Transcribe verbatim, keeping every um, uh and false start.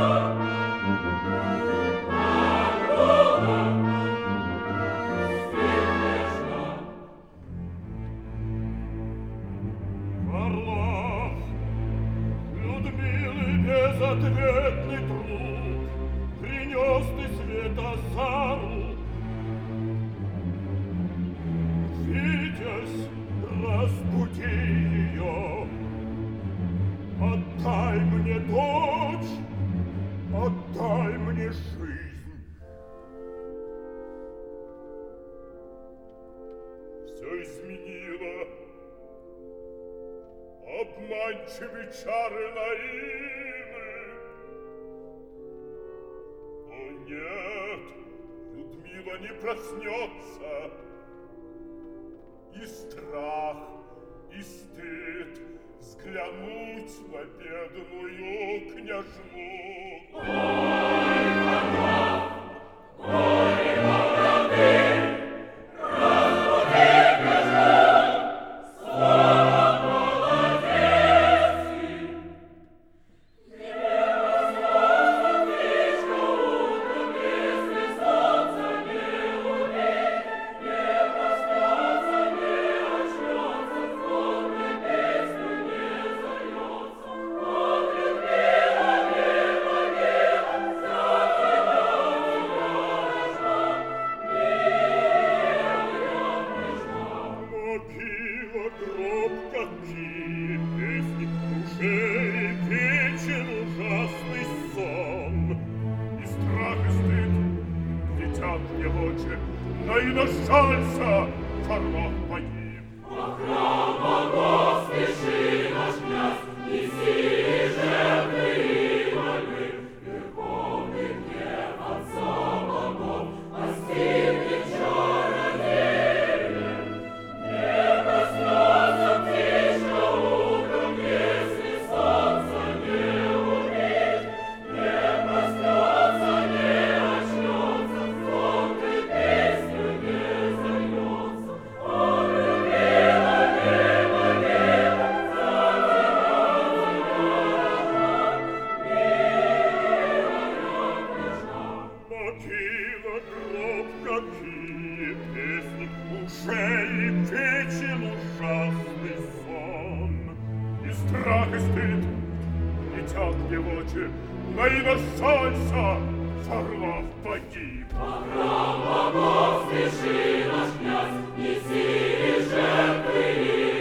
Ответный труд принес ты Святозару. Витязь, разбуди ее. Отдай мне дочь, отдай мне жизнь. Все изменило. Обманчивы чары Наины. О нет, Людмила не проснется. И страх, и стыд взглянуть на бедную княжну. Ой, Богов! Ой, Богов! Разбуди княжну! Слава молодецки! Тебе возможно птичка утром, если солнце не убит, не проснется, не очнется, звонкой песню не зальется. Ох, Людмила, мила, мила, закидала я рожна, милая княжна. Могила, гроб, какие песни, уже и вечен ужасный сон. И страх, и стыд летят мне в очи, но и нашался Орлов погиб. По храм богов спеши, наш князь, неси жертвы и мольбы. Верховный гнев отца богов постигнет чародея. Не проснется птичка утром, если солнце не убит, не проснется, не очнется, звонкой песню не зальется. О, Людмила, мила, мила, закидала я рожна, милая княжна. Могила, гроб, какие песни, уже и вечен ужасный сон. И страх, и стыд летят мне в очи, но и нашелся Орлов погиб. По храм богов спеши, наш князь, неси жертвы и